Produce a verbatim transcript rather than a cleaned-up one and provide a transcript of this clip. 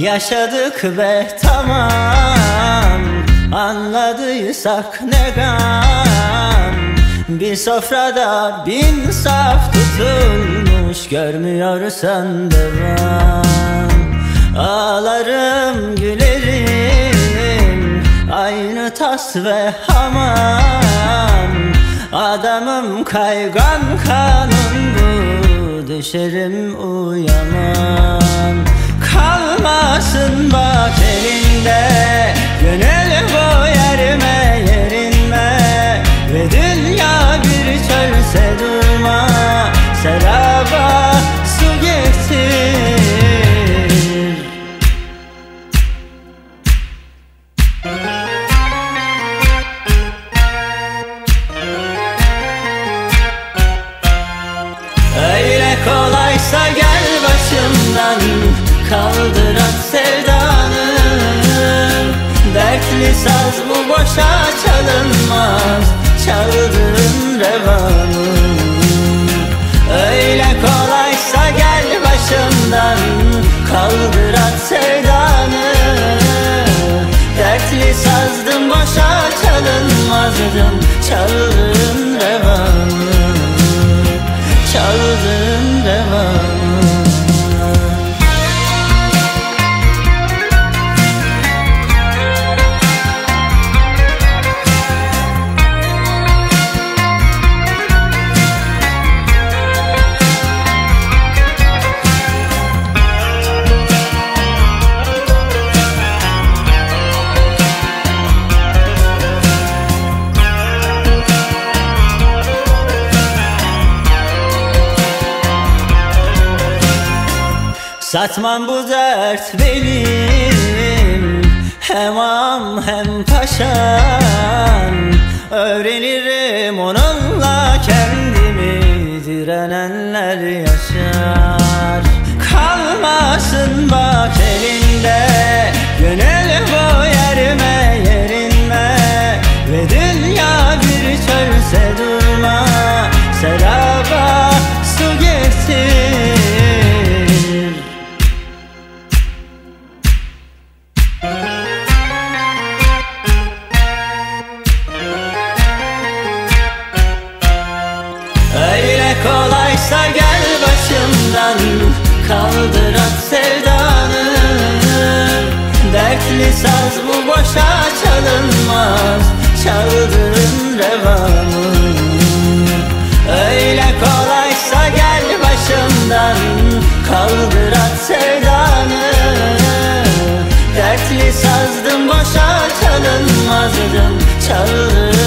Yaşadık ve tamam, anladıysak ne gam. Bir sofrada bin saf tutulmuş, görmüyorsan devam. Ağlarım gülerim, aynı tas ve hamam. Adamım kaygan kanun bu, düşerim uyanam. Kalmasın bak elinde, gönül bu yerime yerinme. Ve dünya bir çölse durma, seraba su getir. Öyle kolaysa gel başımdan, kaldır at sevdanı. Dertli saz bu boşa çalınmaz, çaldığın revanı. Öyle kolaysa gel başımdan, kaldır at sevdanı. Dertli sazdım boşa çalınmazdım, çaldığın revanı. Çaldığın revanı. Satmam bu dert benim, hem am hem paşam. Öğrenirim onunla kendimi, direnenler yaşar. Kalmasın bak elinde, gönül bu yerime yerinme. Ve dünya bir çölse durma, seraba su getir. Öyle kolaysa gel başımdan, kaldır at sevdanı. Dertli saz bu boşa çalınmaz, çaldığın revanı. Öyle kolaysa gel başımdan, kaldır at sevdanı. Dertli sazdım boşa çalınmazdım, çaldığın